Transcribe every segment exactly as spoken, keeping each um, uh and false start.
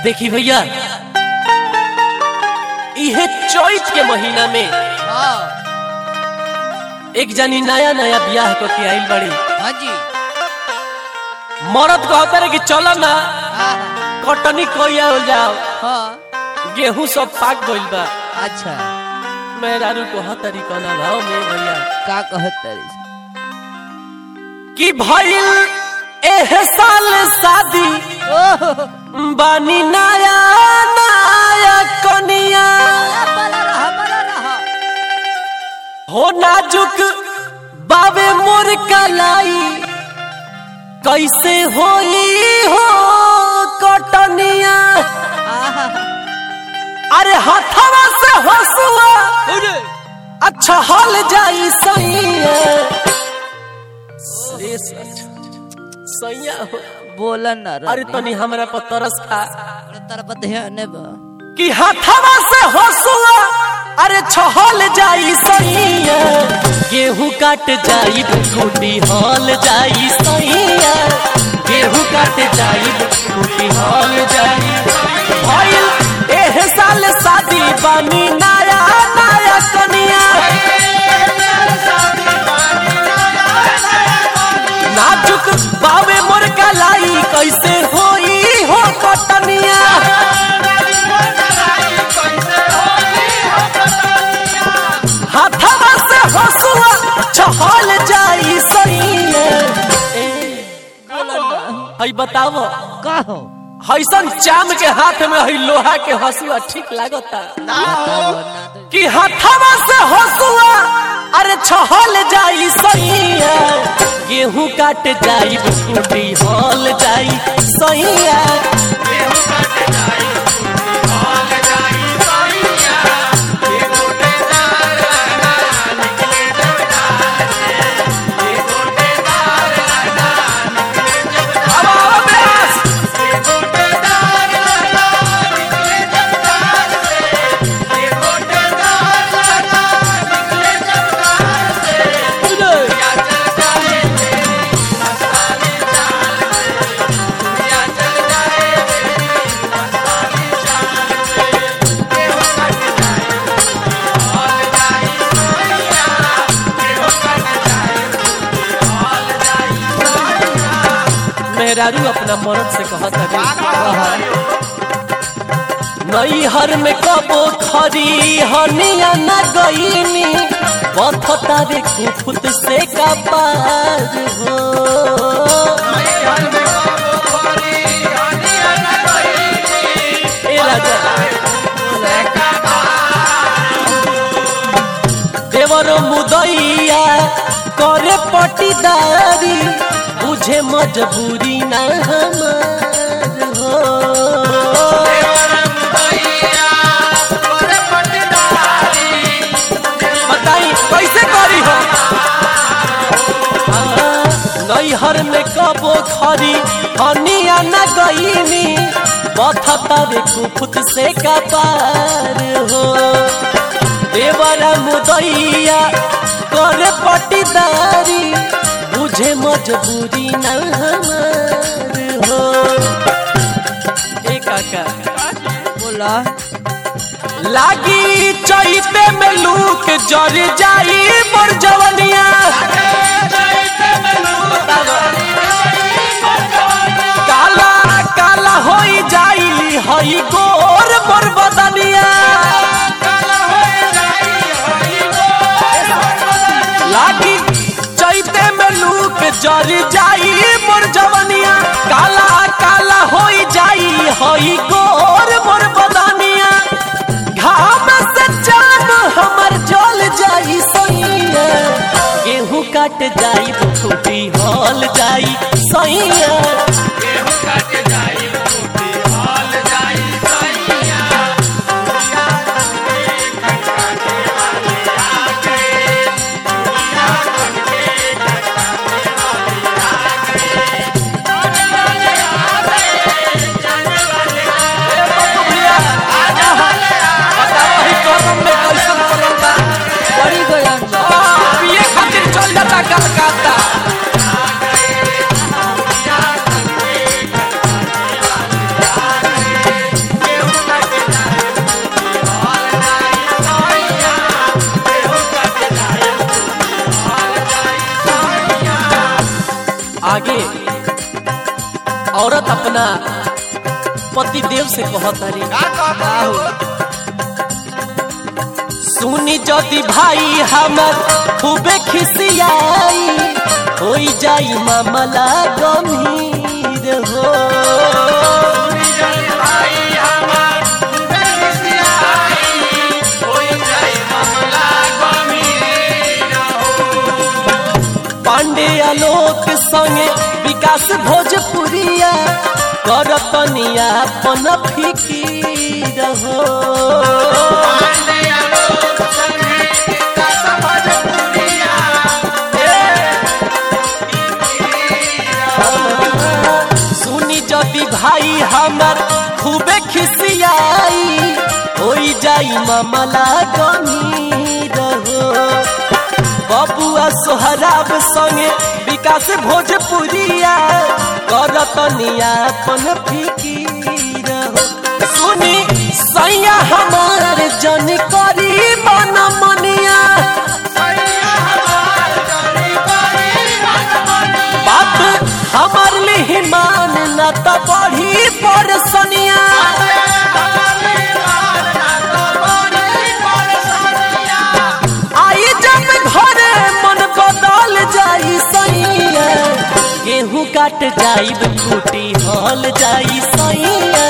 देखी भैया इहे चैत के महीना में एक जनी नया नया ब्याह को के आइल बड़ी। हाँ जी। मरद कहता रहे कि चलो ना कटनी कोया हो जाओ। हाँ। गेहूं सब पाक गइल बा। अच्छा मेहरारू को हतरी कोना भाव में भैया का कहत तरी कि भइल एह साल शादी बानी नया नया कनिया हो नाजुक बाबे मोर कलाई कैसे होई हो कटनिया। अरे हथवा से हंसुआ अच्छा हल जाई सैया सैया हो बोला ना अरे तनी हमरा पर तरस खा तरफ ध्यान बा कि हथवा से हंसुआ अरे छहल जाई सैया गेहूं काट जाई खूटी हल जाई सैया गेहूं काट जाई खूटी हल जाई। भइल एह साल शादी बानी नया नया कनिया नाजुक बावे मोर कलाई कैसे होई हो कटनिया। हाथवा से हंसुआ छहल जाई सैया। हई बताओ का हो हईसन चाम के हाथ में हई लोहा के हंसुआ ठीक लागता कि हाथवा से हंसुआ अरे छहल जाई सैया गेहूं काट जाई खूटी हल जाई सैया गेहूं काट जाई खूटी हल जाई सैया ये गोटे दाना निकले जब डाले ये गोटे दाना निकले जब डाले ये गोटे दाना निकले जब डाले ये गोटे दाना निकले जब डाले या चल जाए मस्तानी चाल या चल जाए मस्तानी चाल गेहूं कट जाए हल जाई सैया गेहूं कट जाए हल जाई सैया। मेहरारू अपना मर्द से कहत नई हर में कबो खरी हनिया न गईनी बथता रे कुफुत से का पार हो ए राजा देवर मुदैया करे पटीदारी बुझे मजबूरी ना हमार हो बताई कैसे करी हो नैहर में कबो खरी हनिया न गईनी बथता रे कुफुत से का पार हो देवरा मुदैया करे पटीदारी बुझे मजबूरी न हमार हो। ए काका बोला लागी चैते में लूक जर जाई मोर जवनिया काला काला होई जाई हई गोर मोर बदनिया लागी चैते में लूक जर जाई मोर जवनिया काला काला होई जाई हई गोर मोर बदनिया घाम से जान हमर जल जाई सैया गेहूं काट जाई खूटी हल जाई सैया गेहूं काट जाई खूटी हल जाई सैया बड़ी गयन ये खातिर चल जाता कलकत्ता औरत अपना पति देव से कहतारी सुनी जदि भाई हमर खूबे खिसियाई होई जाई मामला गंभीर हो पांडे आलोक संगे विकास भोजपुरिया करतनिया अपन फिकीर हो सुनी जदि भाई हमर खूबे खिसियाई होई जाई मामला गंभीर हो बबुआ सोहराब संगे विकास भोजपुरिया करतनिया अपन फिकीर हो सुनी सैया हमार जन करी मन मनिया बात हमार लिहि मान न त बढ़ी परसनिया आई जब घरे मन बदल जाई सैया गेहूं काट जाई खूटी हल जाई सैया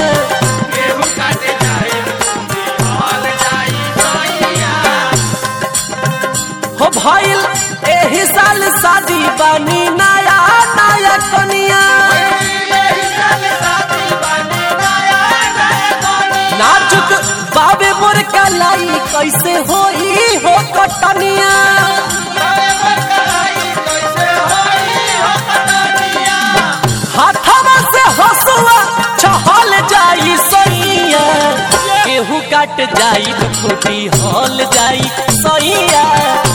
हो भइल एही साल शादी बानी नया नया कनिया नाजुक बाबे मोर कलाई कैसे होई हो कटनिया हाथवा से हसुआ छहल जाई सैया गेहूं काट जाई खूटी हल जाई सैया